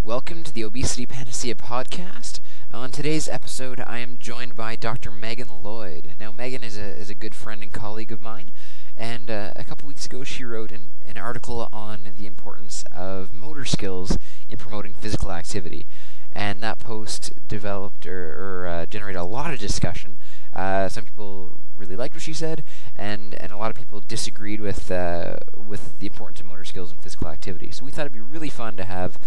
Welcome to the Obesity Panacea podcast. On today's episode, I am joined by Dr. Megan Lloyd. Now, Megan is a good friend and colleague of mine, and a couple weeks ago she wrote an article on the importance of motor skills in promoting physical activity. And that post developed or generated a lot of discussion. Some people really liked what she said, and a lot of people disagreed with the importance of motor skills in physical activity. So we thought it'd be really fun to have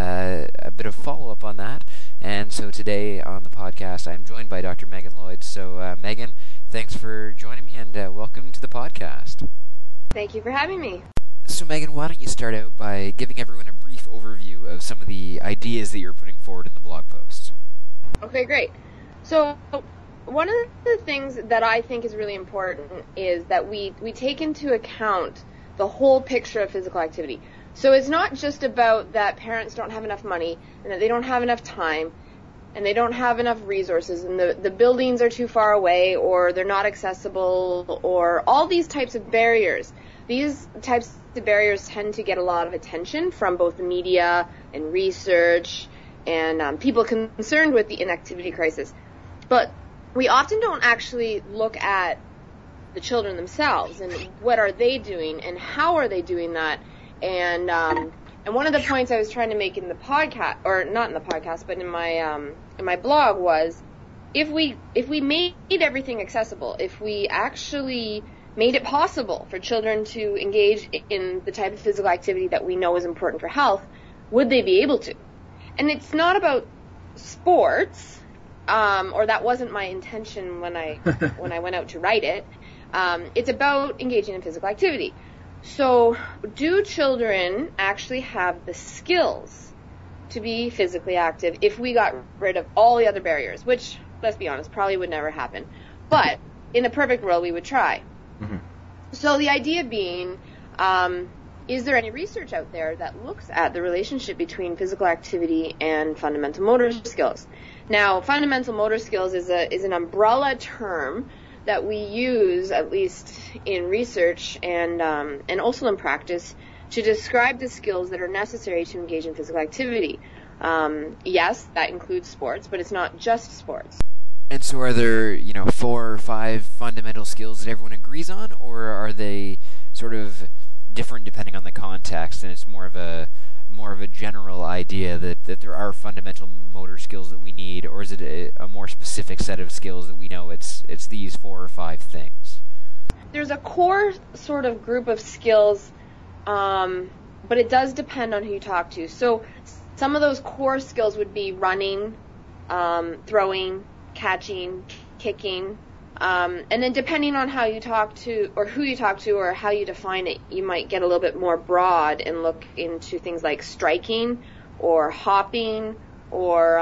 a bit of follow-up on that. And so today on the podcast, I'm joined by Dr. Megan Lloyd. So Megan, thanks for joining me, and welcome to the podcast. Thank you for having me. So Megan, why don't you start out by giving everyone a brief overview of some of the ideas that you're putting forward in the blog post? Okay, great. So one of the things that I think is really important is that we take into account the whole picture of physical activity. So it's not just about that parents don't have enough money and that they don't have enough time and they don't have enough resources and the buildings are too far away or they're not accessible or all these types of barriers. These types of barriers tend to get a lot of attention from both the media and research and people concerned with the inactivity crisis. But we often don't actually look at the children themselves and what are they doing and how are they doing that. And one of the points I was trying to make in the podcast, or not in the podcast, but in my blog was, if we made everything accessible, if we actually made it possible for children to engage in the type of physical activity that we know is important for health, would they be able to? And it's not about sports, or that wasn't my intention when I went out to write it. It's about engaging in physical activity. So, do children actually have the skills to be physically active if we got rid of all the other barriers, which, let's be honest, probably would never happen. But in the perfect world, we would try. Mm-hmm. So the idea being, is there any research out there that looks at the relationship between physical activity and fundamental motor skills? Now, fundamental motor skills is an umbrella term that we use, at least in research and also in practice, to describe the skills that are necessary to engage in physical activity. Yes, that includes sports, but it's not just sports. And so are there, 4 or 5 fundamental skills that everyone agrees on, or are they sort of different depending on the context, and it's more of a general idea that there are fundamental motor skills that we need, or is it a more specific set of skills that we know it's these 4 or 5 things? There's a core sort of group of skills, but it does depend on who you talk to. So some of those core skills would be running, throwing, catching, kicking, and then depending on how you talk to, or who you talk to, or how you define it, you might get a little bit more broad and look into things like striking, or hopping, or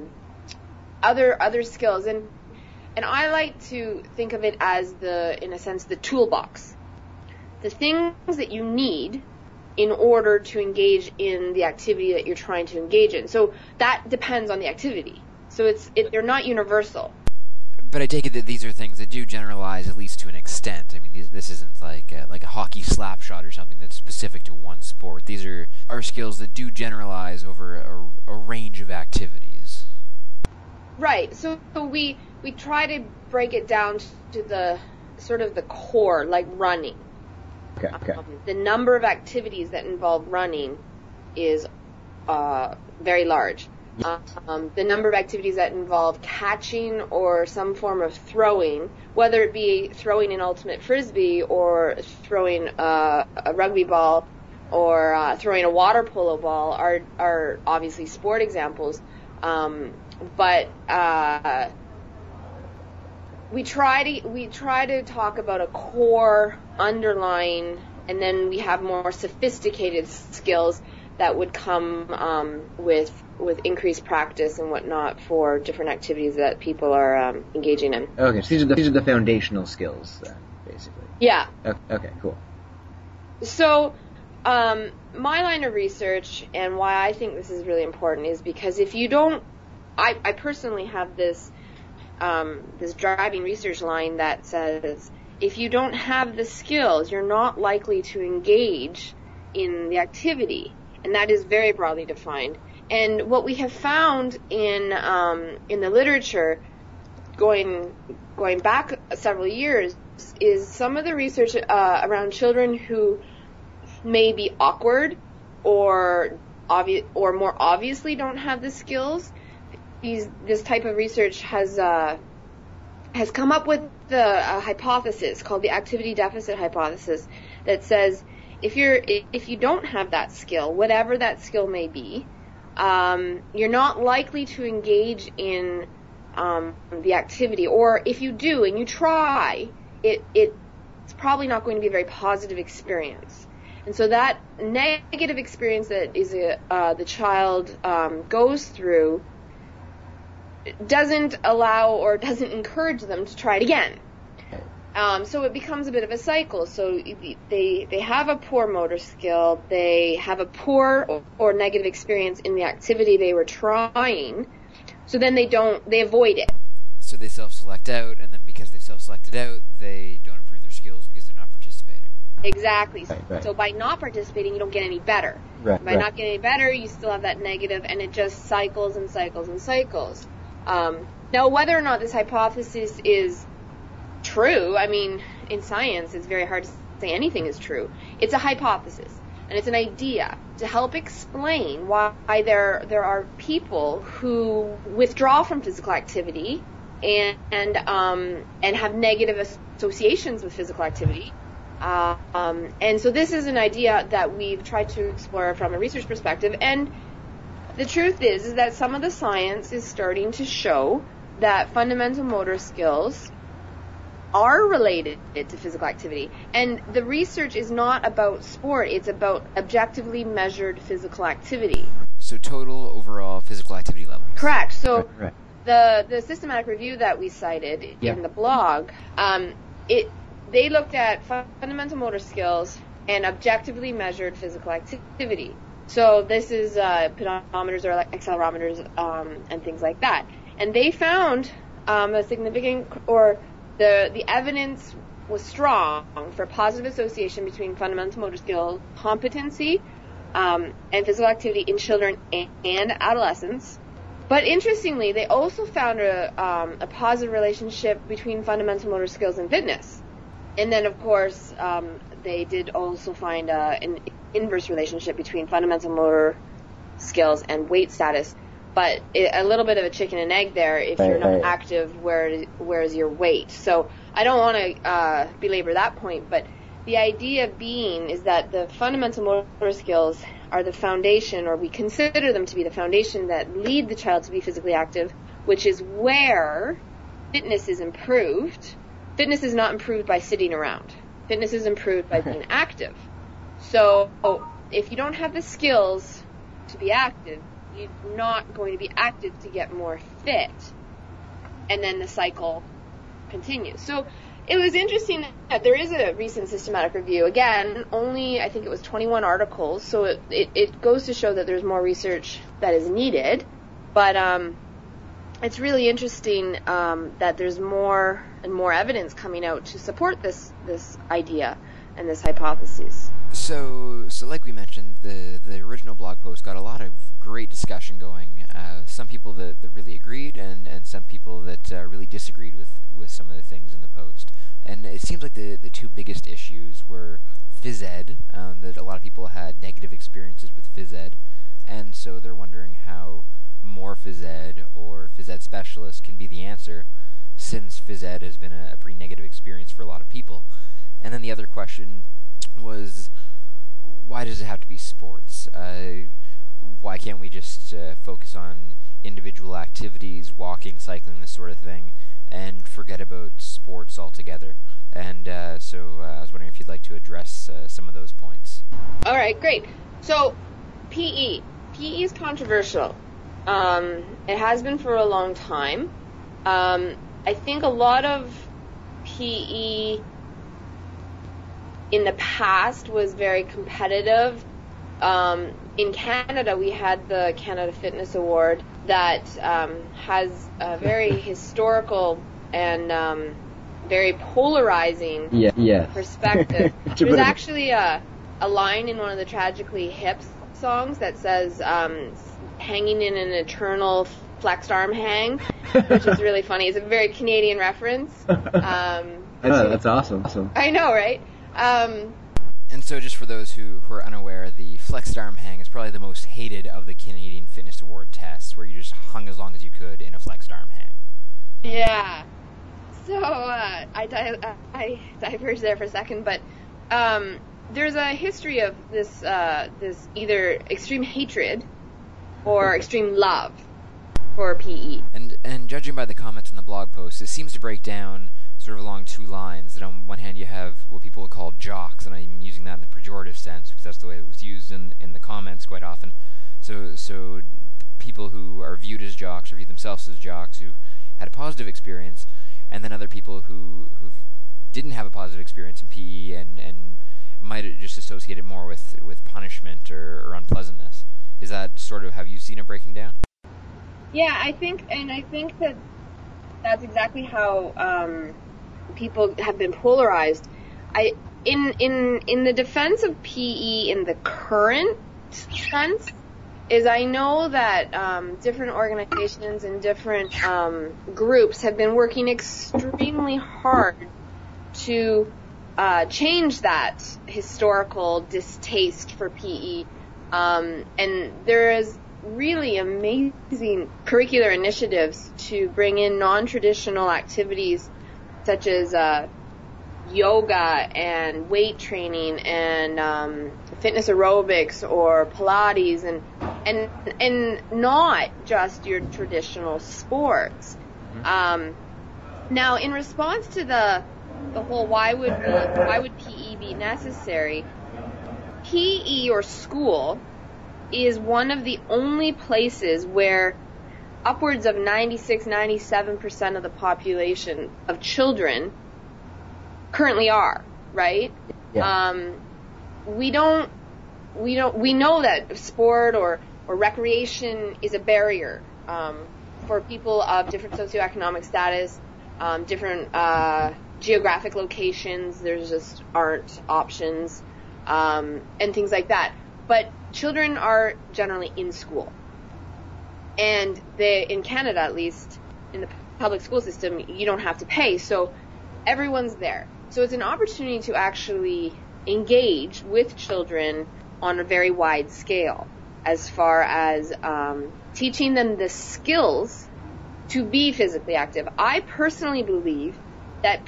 other skills. And I like to think of it as in a sense, the toolbox. The things that you need in order to engage in the activity that you're trying to engage in. So that depends on the activity. So they're not universal. But I take it that these are things that do generalize, at least to an extent. I mean, this isn't like a hockey slap shot or something that's specific to one sport. These are skills that do generalize over a range of activities. Right. So we try to break it down to the sort of the core, like running. Okay. The number of activities that involve running is very large. The number of activities that involve catching or some form of throwing, whether it be throwing an ultimate frisbee or throwing a rugby ball or throwing a water polo ball, are obviously sport examples. But we try to talk about a core underlying, and then we have more sophisticated skills that would come with increased practice and whatnot for different activities that people are engaging in. Okay, so these are the foundational skills, then, basically. Yeah. Okay, cool. So, my line of research and why I think this is really important is because if you don't, I personally have this driving research line that says if you don't have the skills, you're not likely to engage in the activity. And that is very broadly defined. And what we have found in the literature, going back several years, is some of the research around children who may be awkward or more obviously don't have the skills. This type of research has come up with the hypothesis called the activity deficit hypothesis that says if you don't have that skill, whatever that skill may be, you're not likely to engage in the activity, or if you do and you try, it's probably not going to be a very positive experience. And so that negative experience that is the child goes through doesn't allow or doesn't encourage them to try it again. So it becomes a bit of a cycle. So they have a poor motor skill, they have a poor or negative experience in the activity they were trying, so then they avoid it. So they self-select out, and then because they self-selected out, they don't improve their skills because they're not participating. Exactly. Right. So by not participating, you don't get any better. Right, by not getting any better, you still have that negative, and it just cycles and cycles and cycles. Now, whether or not this hypothesis is true, I mean, in science, it's very hard to say anything is true. It's a hypothesis, and it's an idea to help explain why there are people who withdraw from physical activity and have negative associations with physical activity. And so this is an idea that we've tried to explore from a research perspective, and the truth is that some of the science is starting to show that fundamental motor skills are related to physical activity. And the research is not about sport, it's about objectively measured physical activity. So total overall physical activity levels. Correct. So Right. the systematic review that we cited in the blog, they looked at fundamental motor skills and objectively measured physical activity. So this is pedometers or accelerometers and things like that. And they found a significant, or the evidence was strong for positive association between fundamental motor skill competency and physical activity in children and adolescents. But interestingly, they also found a positive relationship between fundamental motor skills and fitness. And then, of course, they did also find an inverse relationship between fundamental motor skills and weight status. But a little bit of a chicken and egg there. If you're not active, where is your weight? So I don't want to belabor that point, but the idea being is that the fundamental motor skills are the foundation, or we consider them to be the foundation that lead the child to be physically active, which is where fitness is improved. Fitness is not improved by sitting around. Fitness is improved by being active. So if you don't have the skills to be active, you're not going to be active to get more fit. And then the cycle continues. So it was interesting that there is a recent systematic review. Again, only, I think it was 21 articles, so it goes to show that there's more research that is needed. But it's really interesting that there's more and more evidence coming out to support this idea and this hypothesis. So like we mentioned, the original blog post got a lot of great discussion going. Some people that really agreed, and some people that really disagreed with some of the things in the post. And it seems like the two biggest issues were phys ed, that a lot of people had negative experiences with phys ed, and so they're wondering how more phys ed or phys ed specialists can be the answer, since phys ed has been a pretty negative experience for a lot of people. And then the other question was, why does it have to be sports? Why can't we just focus on individual activities, walking, cycling, this sort of thing, and forget about sports altogether? And so I was wondering if you'd like to address some of those points. All right, great. So PE is controversial. It has been for a long time. I think a lot of PE in the past was very competitive. In Canada, we had the Canada Fitness Award that has a very historical and very polarizing perspective. There's actually a line in one of the Tragically Hip's songs that says hanging in an eternal flexed arm hang, which is really funny. It's a very Canadian reference. That's awesome. I know, right? And so just for those who are unaware, the flexed arm hang is probably the most hated of the Canadian Fitness Award tests, where you just hung as long as you could in a flexed arm hang. Yeah. So I diverged there for a second, but there's a history of this either extreme hatred or extreme love for PE. And judging by the comments in the blog post, it seems to break down sort of along two lines. That on one hand you have what people would call jocks, and I'm using that in the pejorative sense because that's the way it was used in the comments quite often. So people who are viewed as jocks or view themselves as jocks who had a positive experience, and then other people who didn't have a positive experience in PE and might just associate it more with punishment or unpleasantness. Is that sort of how you've seen it breaking down? Yeah, I think that that's exactly how people have been polarized. In the defense of PE in the current sense, is I know that different organizations and different groups have been working extremely hard to change that historical distaste for PE. And there is really amazing curricular initiatives to bring in non-traditional activities such as yoga and weight training and fitness aerobics or Pilates and not just your traditional sports. Now, in response to the whole why would PE be necessary, PE or school is one of the only places where upwards of 96-97% of the population of children currently are, right? Yeah. We know that sport or recreation is a barrier for people of different socioeconomic status, different geographic locations. There's just aren't options and things like that. But children are generally in school, and in Canada, at least in the public school system, you don't have to pay, so everyone's there. So it's an opportunity to actually engage with children on a very wide scale, as far as teaching them the skills to be physically active. I personally believe that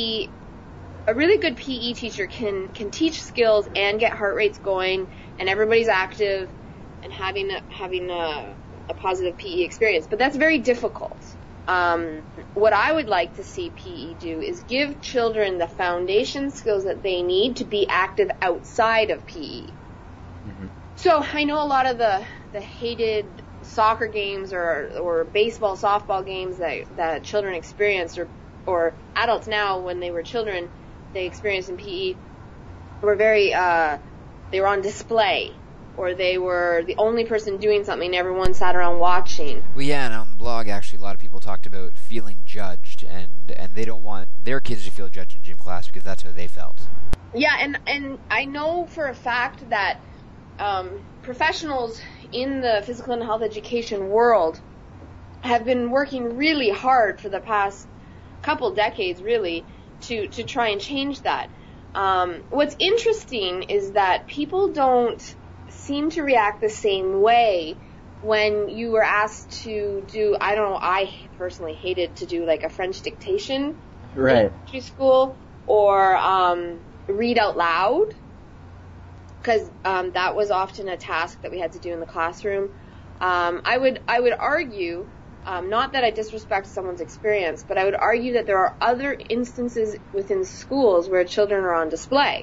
a really good PE teacher can teach skills and get heart rates going, and everybody's active and having a positive PE experience. But that's very difficult. What I would like to see PE do is give children the foundation skills that they need to be active outside of PE. Mm-hmm. So I know a lot of the hated soccer games or baseball, softball games that children experienced or adults now when they were children they experienced in PE were they were on display, or they were the only person doing something and everyone sat around watching. Well, yeah, and on the blog, actually, a lot of people talked about feeling judged, and they don't want their kids to feel judged in gym class because that's how they felt. Yeah, and I know for a fact that professionals in the physical and health education world have been working really hard for the past couple decades, really, to try and change that. What's interesting is that people don't seem to react the same way when you were asked to do, I don't know, I personally hated to do like a French dictation in elementary school, or read out loud, because that was often a task that we had to do in the classroom. I would argue, not that I disrespect someone's experience, but I would argue that there are other instances within schools where children are on display.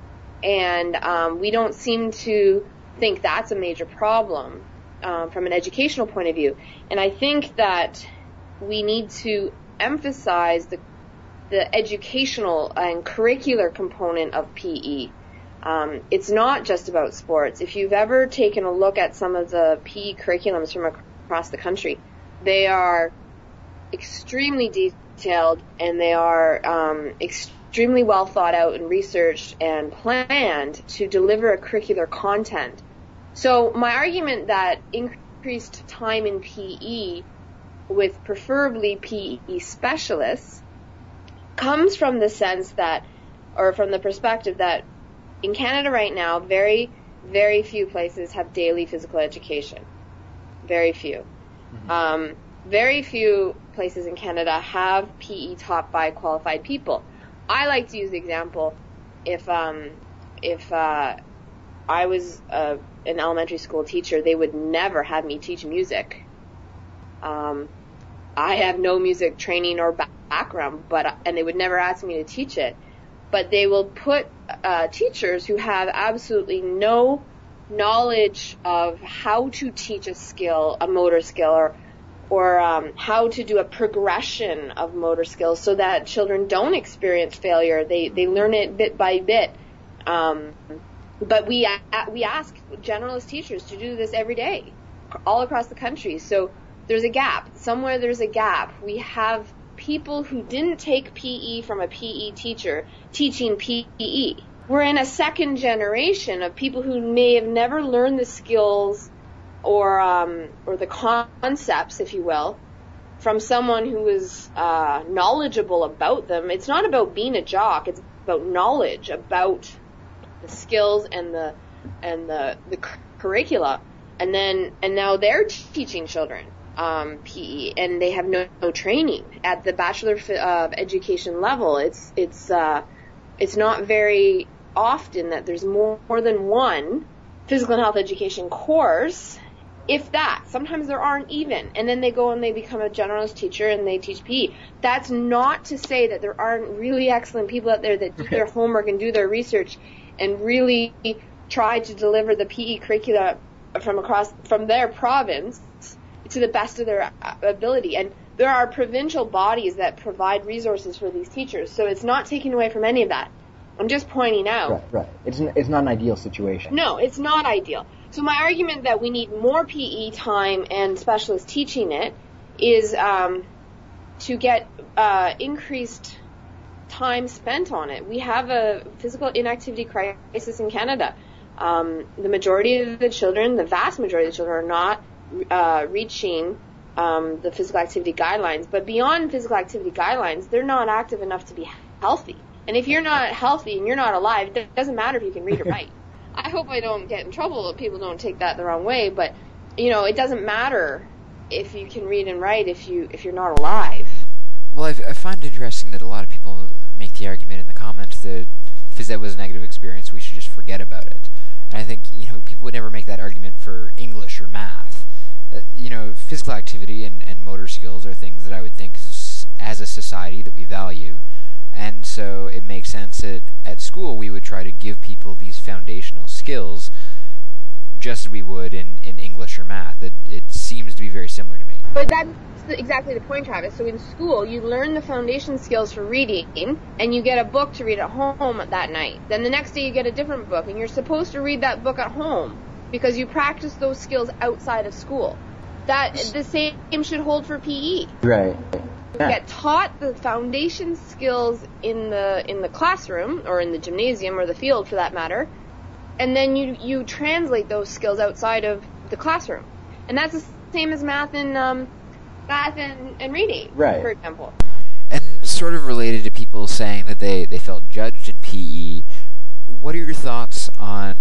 And we don't seem to think that's a major problem from an educational point of view. And I think that we need to emphasize the educational and curricular component of PE. It's not just about sports. If you've ever taken a look at some of the PE curriculums from across the country, they are extremely detailed, and they are extremely well thought out and researched and planned to deliver a curricular content So my argument that increased time in PE with preferably PE specialists comes from the sense that, or from the perspective that in Canada right now, very, very few places have daily physical education. Very few. Mm-hmm. Very few places in Canada have PE taught by qualified people. I like to use the example, if I was an elementary school teacher, they would never have me teach music. I have no music training or background, and they would never ask me to teach it. But they will put teachers who have absolutely no knowledge of how to teach a skill, a motor skill, or how to do a progression of motor skills so that children don't experience failure. They learn it bit by bit. But we ask generalist teachers to do this every day, all across the country. So there's a gap. Somewhere there's a gap. We have people who didn't take PE from a PE teacher teaching PE. We're in a second generation of people who may have never learned the skills or the concepts, if you will, from someone who is knowledgeable about them. It's not about being a jock. It's about knowledge about the skills and the curricula. And now they're teaching children PE, and they have no training at the Bachelor of Education level. It's not very often that there's more than one physical and health education course, if that. Sometimes there aren't even. And then they go and they become a generalist teacher and they teach PE. That's not to say that there aren't really excellent people out there that do their homework and do their research and really try to deliver the PE curricula from their province to the best of their ability. And there are provincial bodies that provide resources for these teachers, so it's not taking away from any of that. I'm just pointing out. Right. It's not an ideal situation. No, it's not ideal. So my argument that we need more PE time and specialists teaching it is to get increased time spent on it. We have a physical inactivity crisis in Canada. The majority of the children, the vast majority of the children, are not reaching the physical activity guidelines. But beyond physical activity guidelines, they're not active enough to be healthy. And if you're not healthy and you're not alive, it doesn't matter if you can read or write. I hope I don't get in trouble. People don't take that the wrong way. But, it doesn't matter if you can read and write if you're not alive. Well, I find it interesting that a lot of people make the argument in the comments that phys ed was a negative experience, we should just forget about it. And I think, people would never make that argument for English or math. Physical activity and motor skills are things that I would think as a society that we value. And so it makes sense that at school we would try to give people these foundational skills just as we would in English or math. It seems to be very similar to me. But that's exactly the point, Travis. So in school, you learn the foundation skills for reading, and you get a book to read at home that night. Then the next day you get a different book, and you're supposed to read that book at home because you practice those skills outside of school. The same should hold for PE. Right. You get taught the foundation skills in the classroom or in the gymnasium or the field for that matter, and then you translate those skills outside of the classroom. And that's the same as math and reading, right, for example. And sort of related to people saying that they felt judged in PE, what are your thoughts on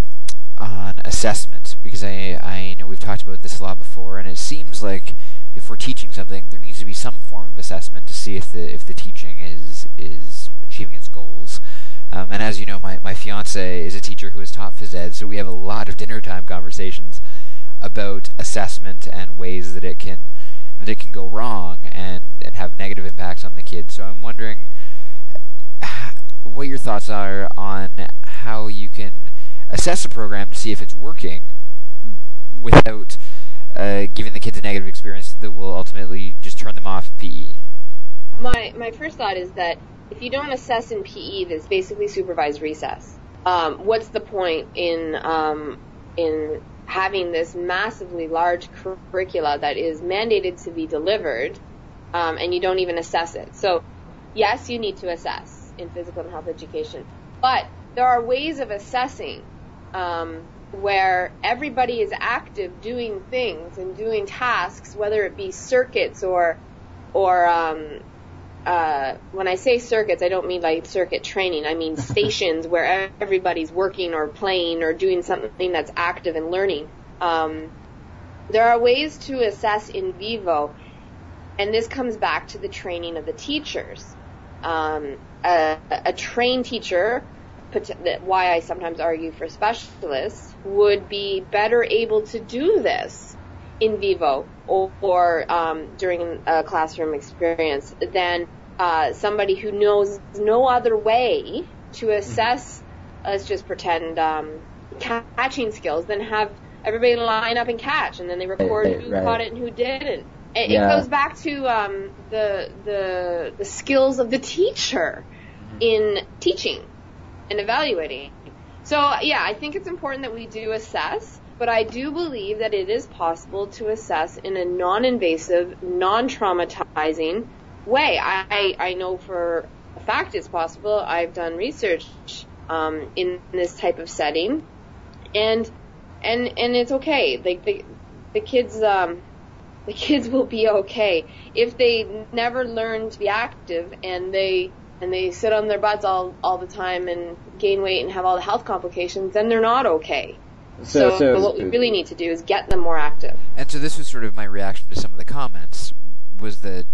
assessment? Because I know we've talked about this a lot before, and it seems like if we're teaching something, there needs to be some form of assessment to see if the teaching is achieving its goals. And as you know, my fiance is a teacher who has taught phys ed, so we have a lot of dinner time conversations about assessment and ways that it can go wrong and have negative impacts on the kids. So I'm wondering what your thoughts are on how you can assess a program to see if it's working without giving the kids a negative experience that will ultimately just turn them off PE. My first thought is that if you don't assess in PE, that's basically supervised recess. What's the point in having this massively large curricula that is mandated to be delivered, and you don't even assess it? So, yes, you need to assess in physical and health education, but there are ways of assessing where everybody is active doing things and doing tasks, whether it be circuits or when I say circuits, I don't mean like circuit training. I mean stations where everybody's working or playing or doing something that's active and learning. There are ways to assess in vivo, and this comes back to the training of the teachers. A trained teacher, why I sometimes argue for specialists, would be better able to do this in vivo or during a classroom experience than somebody who knows no other way to assess, let's just pretend, catching skills, than have everybody line up and catch, and then they record who caught it and who didn't. It goes back to the skills of the teacher in teaching and evaluating. So, yeah, I think it's important that we do assess, but I do believe that it is possible to assess in a non-invasive, non-traumatizing way. I know for a fact it's possible. I've done research in this type of setting, and it's okay. Like the kids will be okay if they never learn to be active and they sit on their butts all the time and gain weight and have all the health complications. Then they're not okay. So what we really need to do is get them more active. And so this was sort of my reaction to some of the comments, was that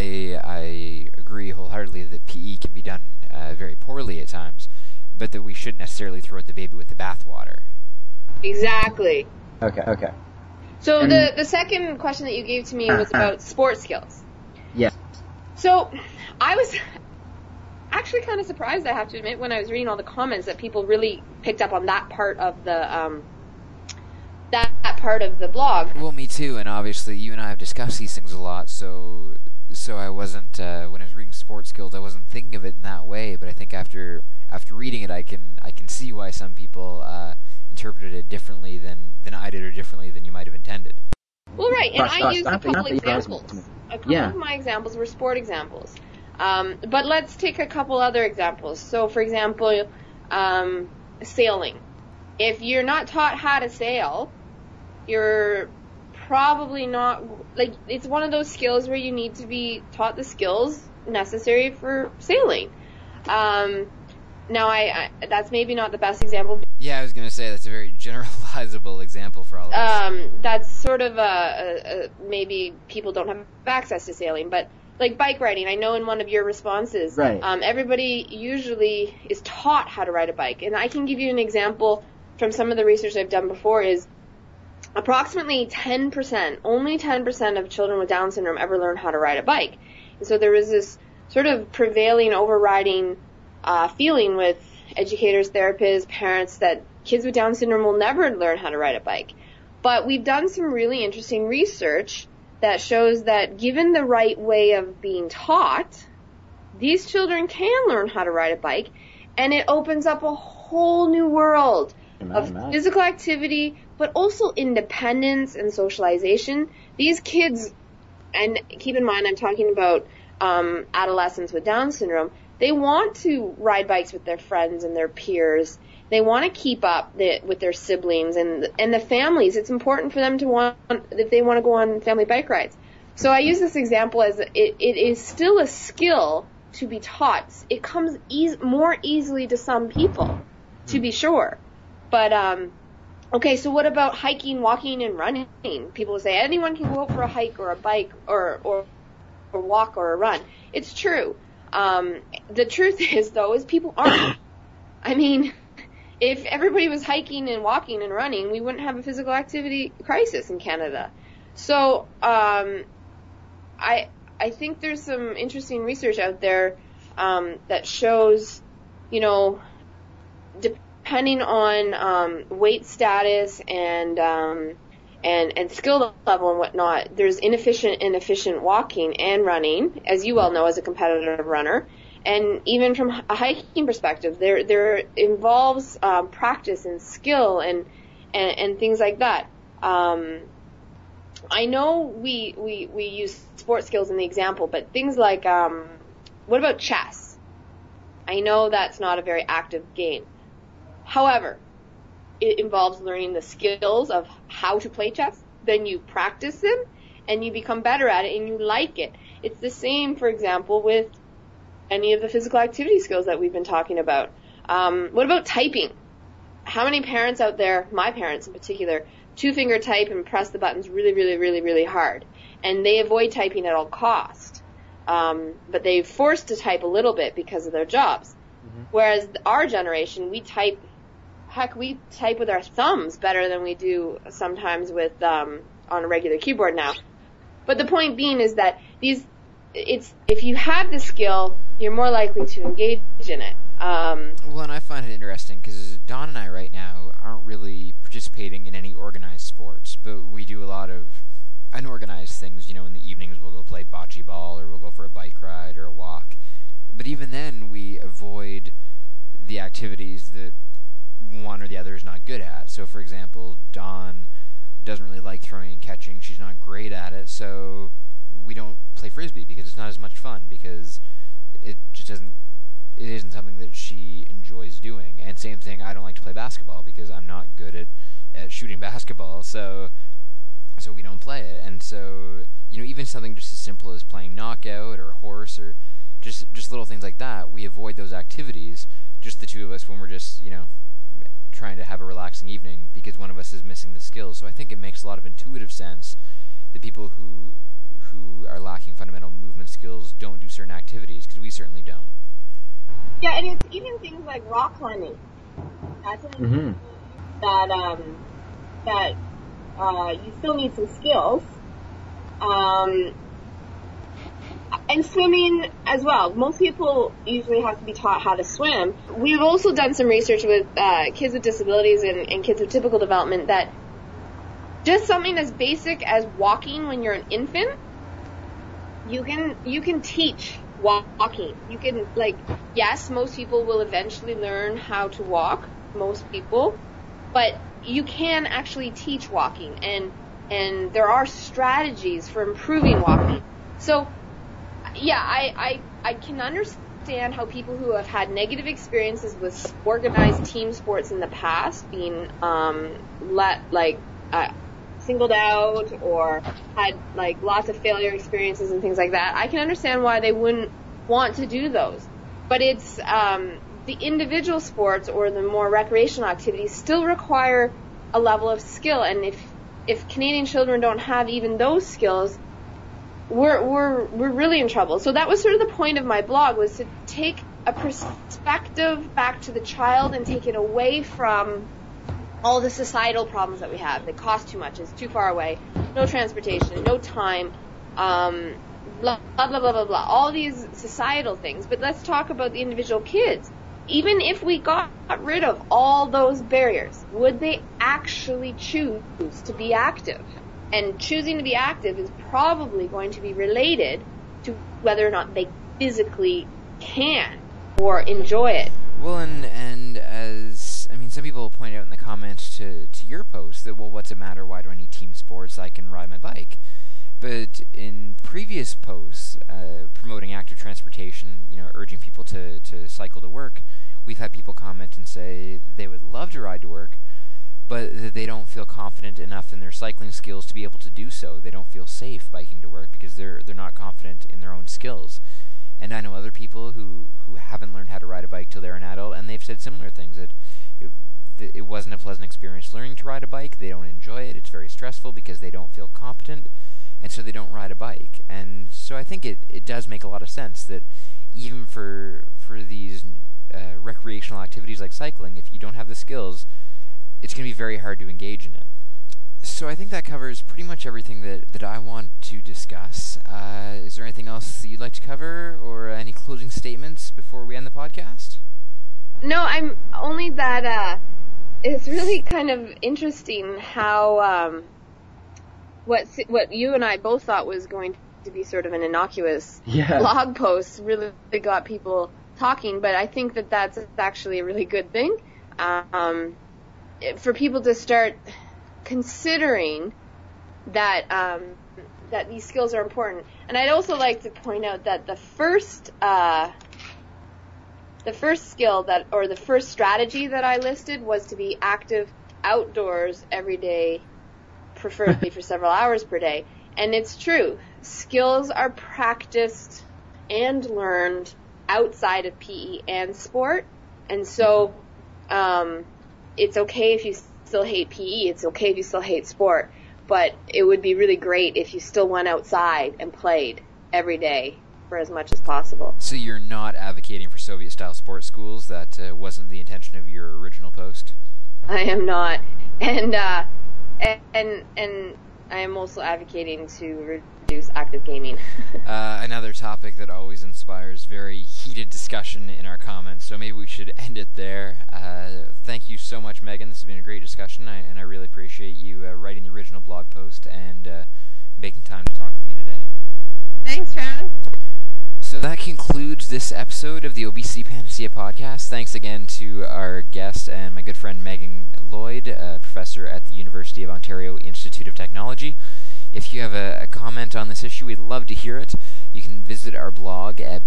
I agree wholeheartedly that PE can be done very poorly at times, but that we shouldn't necessarily throw out the baby with the bathwater. Exactly. Okay. So the second question that you gave to me was about sports skills. Yes. So I was actually kind of surprised, I have to admit, when I was reading all the comments that people really picked up on that part of the that part of the blog. Well, me too, and obviously you and I have discussed these things a lot, so I wasn't when I was reading sports skills, I wasn't thinking of it in that way. But I think after reading it, I can see why some people interpreted it differently than I did, or differently than you might have intended. Well, right, and I used a couple examples. A couple of my examples were sport examples. But let's take a couple other examples. So, for example, sailing. If you're not taught how to sail, you're probably not, like, it's one of those skills where you need to be taught the skills necessary for sailing. Now, that's maybe not the best example. Yeah, I was going to say that's a very generalizable example for all of us. That's sort of maybe people don't have access to sailing, but like bike riding, I know in one of your responses, right. Everybody usually is taught how to ride a bike. And I can give you an example from some of the research I've done before is approximately 10%, only 10% of children with Down syndrome ever learn how to ride a bike. And so there was this sort of prevailing, overriding feeling with educators, therapists, parents that kids with Down syndrome will never learn how to ride a bike. But we've done some really interesting research that shows that given the right way of being taught, these children can learn how to ride a bike, and it opens up a whole new world of physical activity, but also independence and socialization. These kids, and keep in mind I'm talking about adolescents with Down syndrome, they want to ride bikes with their friends and their peers. They want to keep up with their siblings and the families. It's important for them to want, if they want to go on family bike rides. So I use this example as it is still a skill to be taught. It comes more easily to some people, to be sure. But, okay, so what about hiking, walking, and running? People will say anyone can go out for a hike or a bike or walk or a run. It's true. The truth is, though, is people aren't. I mean, if everybody was hiking and walking and running, we wouldn't have a physical activity crisis in Canada. So, I think there's some interesting research out there that shows, depending on weight status and skill level and whatnot, there's inefficient and efficient walking and running, as you well know as a competitive runner. And even from a hiking perspective, there involves practice and skill and things like that. I know we use sports skills in the example, but things like what about chess? I know that's not a very active game. However, it involves learning the skills of how to play chess. Then you practice them, and you become better at it, and you like it. It's the same, for example, with any of the physical activity skills that we've been talking about. What about typing? How many parents out there, my parents in particular, two-finger type and press the buttons really, really, really, really hard, and they avoid typing at all cost. But they're forced to type a little bit because of their jobs. Mm-hmm. Whereas our generation, we type with our thumbs better than we do sometimes with on a regular keyboard now. But the point being is that if you have the skill, you're more likely to engage in it. Well, and I find it interesting because Dawn and I right now aren't really participating in any organized sports, but we do a lot of unorganized things. You know, in the evenings we'll go play bocce ball, or we'll go for a bike ride or a walk. But even then, we avoid the activities that one or the other is not good at. So, for example, Dawn doesn't really like throwing and catching. She's not great at it, so we don't play Frisbee because it's not as much fun, because it isn't something that she enjoys doing. And same thing, I don't like to play basketball because I'm not good at shooting basketball, so we don't play it. And so, you know, even something just as simple as playing knockout or horse or just little things like that, we avoid those activities, just the two of us, when we're just, you know, trying to have a relaxing evening, because one of us is missing the skills. So I think it makes a lot of intuitive sense that people who are lacking fundamental movement skills don't do certain activities, because we certainly don't. Yeah, and it's even things like rock climbing. That's an that you still need some skills. And swimming as well. Most people usually have to be taught how to swim. We've also done some research with kids with disabilities and kids with typical development that just something as basic as walking when you're an infant, you can teach walking. You can, like, yes, most people will eventually learn how to walk, most people, but you can actually teach walking, and there are strategies for improving walking. So, yeah, I can understand how people who have had negative experiences with organized team sports in the past, being singled out or had like lots of failure experiences and things like that, I can understand why they wouldn't want to do those. But it's the individual sports or the more recreational activities still require a level of skill, and if Canadian children don't have even those skills, we're really in trouble. So that was sort of the point of my blog, was to take a perspective back to the child and take it away from all the societal problems that we have. They cost too much, it's too far away, no transportation, no time, blah, blah, blah, blah, blah, blah, all these societal things. But let's talk about the individual kids. Even if we got rid of all those barriers, would they actually choose to be active? And choosing to be active is probably going to be related to whether or not they physically can or enjoy it. Well, and as, I mean, some people point out in the comments to your post that, well, what's it matter? Why do I need team sports? I can ride my bike. But in previous posts promoting active transportation, you know, urging people to cycle to work, we've had people comment and say they would love to ride to work, but they don't feel confident enough in their cycling skills to be able to do so. They don't feel safe biking to work because they're not confident in their own skills. And I know other people who haven't learned how to ride a bike till they're an adult, and they've said similar things, that it wasn't a pleasant experience learning to ride a bike. They don't enjoy it. It's very stressful because they don't feel competent, and so they don't ride a bike. And so I think it does make a lot of sense that even for these recreational activities like cycling, if you don't have the skills, it's going to be very hard to engage in it. So I think that covers pretty much everything that I want to discuss. Is there anything else that you'd like to cover, or any closing statements before we end the podcast? No, I'm only that it's really kind of interesting how what you and I both thought was going to be sort of an innocuous blog post really got people talking, but I think that that's actually a really good thing for people to start considering that that these skills are important. And I'd also like to point out that the first skill or the first strategy that I listed was to be active outdoors every day, preferably for several hours per day. And it's true. Skills are practiced and learned outside of PE and sport. And so it's okay if you still hate PE. It's okay if you still hate sport. But it would be really great if you still went outside and played every day for as much as possible. So you're not advocating for Soviet-style sports schools? That wasn't the intention of your original post? I am not. And I am also advocating to reduce active gaming. Another topic that always inspires very heated discussion in our comments, so maybe we should end it there. Thank you so much, Megan. This has been a great discussion, and I really appreciate you writing the original blog post and making time to talk with me today. Thanks, Travis. So that concludes this episode of the Obesity Panacea podcast. Thanks again to our guest and my good friend Megan Lloyd, professor at the University of Ontario Institute of Technology. If you have a comment on this issue, we'd love to hear it. You can visit our blog at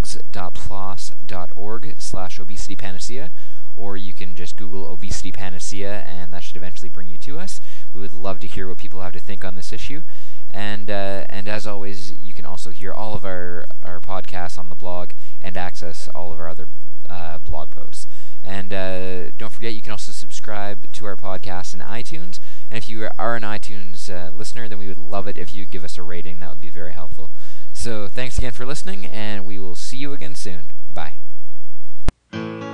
blogs.plos.org/obesitypanacea, or you can just Google Obesity Panacea, and that should eventually bring you to us. We would love to hear what people have to think on this issue. And as always, you can also hear all of our podcasts on the blog and access all of our other blog posts. And don't forget, you can also subscribe to our podcast in iTunes. And if you are an iTunes listener, then we would love it if you give us a rating. That would be very helpful. So thanks again for listening, and we will see you again soon. Bye.